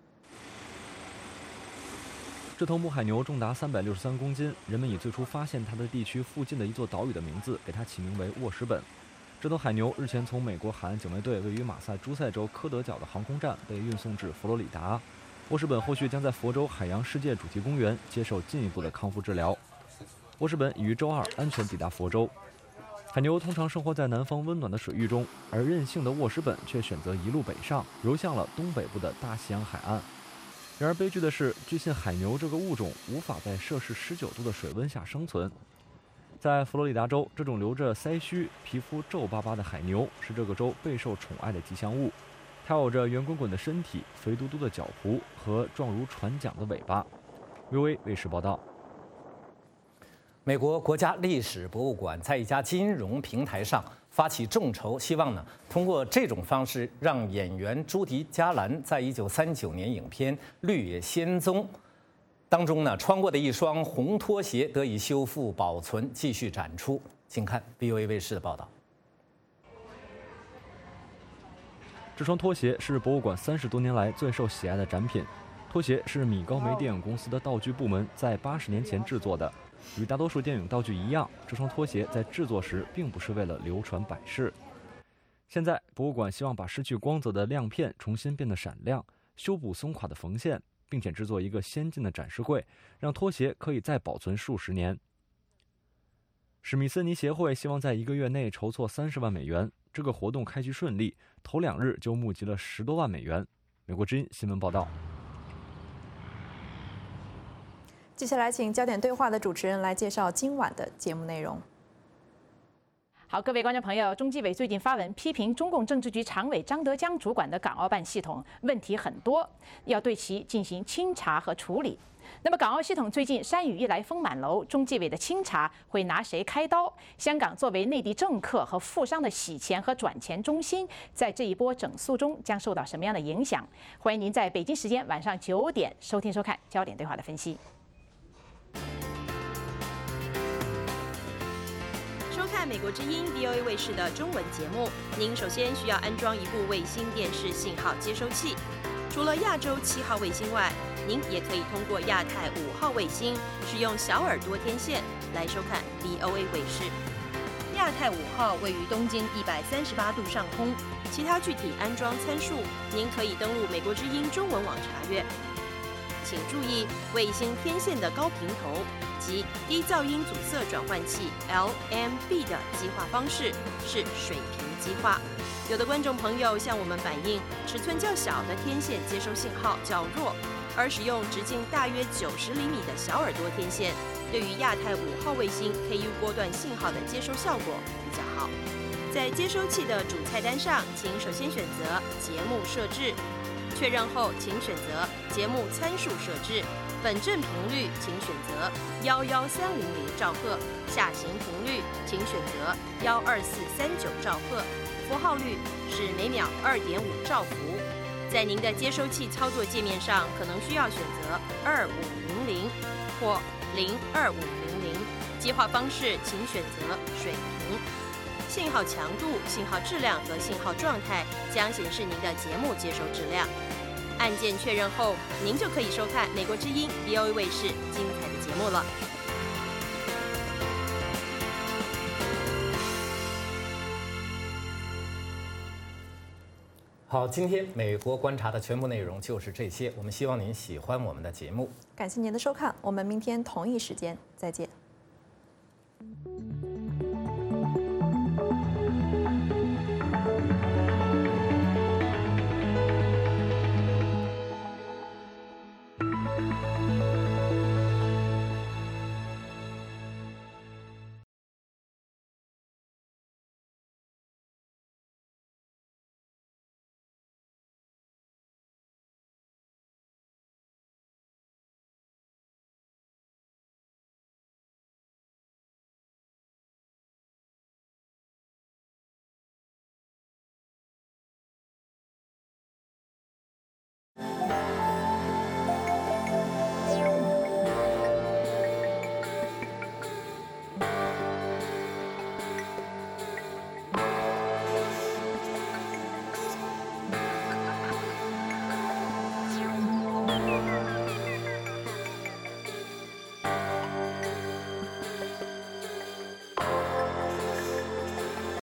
这头母海牛重达三百六十三公斤，人们以最初发现它的地区附近的一座岛屿的名字给它起名为沃什本。这头海牛日前从美国海岸警卫队位于马萨诸塞州科德角的航空站被运送至佛罗里达。沃什本后续将在佛州海洋世界主题公园接受进一步的康复治疗。沃什本已于周二安全抵达佛州。海牛通常生活在南方温暖的水域中，而任性的沃什本却选择一路北上，游向了东北部的大西洋海岸。然而悲剧的是，据信海牛这个物种无法在摄氏十九度的水温下生存。在佛罗里达州，这种留着腮须、皮肤皱巴巴的海牛是这个州备受宠爱的吉祥物。它有着圆滚滚的身体、肥嘟嘟的脚蹼和状如船桨的尾巴。V O A 卫视报道。 美国国家历史博物馆在一家金融平台上发起众筹，希望呢通过这种方式让演员朱迪·加兰在一九三九年影片《绿野仙踪》当中呢穿过的一双红拖鞋得以修复保存，继续展出。请看 V O A 卫视的报道。 这双拖鞋是博物馆三十多年来最受喜爱的展品。拖鞋是米高梅电影公司的道具部门在八十年前制作的。与大多数电影道具一样，这双拖鞋在制作时并不是为了流传百世。现在，博物馆希望把失去光泽的亮片重新变得闪亮，修补松垮的缝线，并且制作一个先进的展示柜，让拖鞋可以再保存数十年。史密森尼协会希望在一个月内筹措三十万美元，这个活动开局顺利，头两日就募集了十多万美元。美国之音新闻报道。 接下来，请焦点对话的主持人来介绍今晚的节目内容。 好，各位观众朋友，中纪委最近发文批评中共政治局常委张德江主管的港澳办系统问题很多，要对其进行清查和处理。那么，港澳系统最近山雨欲来风满楼，中纪委的清查会拿谁开刀？香港作为内地政客和富商的洗钱和转钱中心，在这一波整肃中将受到什么样的影响？欢迎您在北京时间晚上九点收听收看焦点对话的分析。 收看美国之音 V O A 卫视的中文节目，您首先需要安装一部卫星电视信号接收器。除了亚洲七号卫星外，您也可以通过亚太五号卫星，使用小耳朵天线来收看 V O A 卫视。亚太五号位于东经一百三十八度上空，其他具体安装参数，您可以登录美国之音中文网查阅。请注意，卫星天线的高频头及低噪音阻塞转换器 L M B 的基化方式是水平基化。有的观众朋友向我们反映，尺寸较小的天线接收信号较弱，而使用直径大约九十厘米的小耳朵天线，对于亚太五号卫星 K U 波段信号的接收效果比较好。在接收器的主菜单上，请首先选择节目设置。确认后，请选择节目参数设置，本振频率请选择幺幺三零零兆赫，下行频率请选择幺二四三九兆赫，符号率是每秒二点五兆伏。在您的接收器操作界面上，可能需要选择二五零零或零二五零零，基化方式请选择水平。信号强度、信号质量和信号状态将显示您的节目接收质量。按键确认后，您就可以收看美国之音 V O A 卫视精彩的节目了。 好，今天美国观察的全部内容就是这些。我们希望您喜欢我们的节目， 感谢您的收看，我们明天同一时间再见。 Thank you.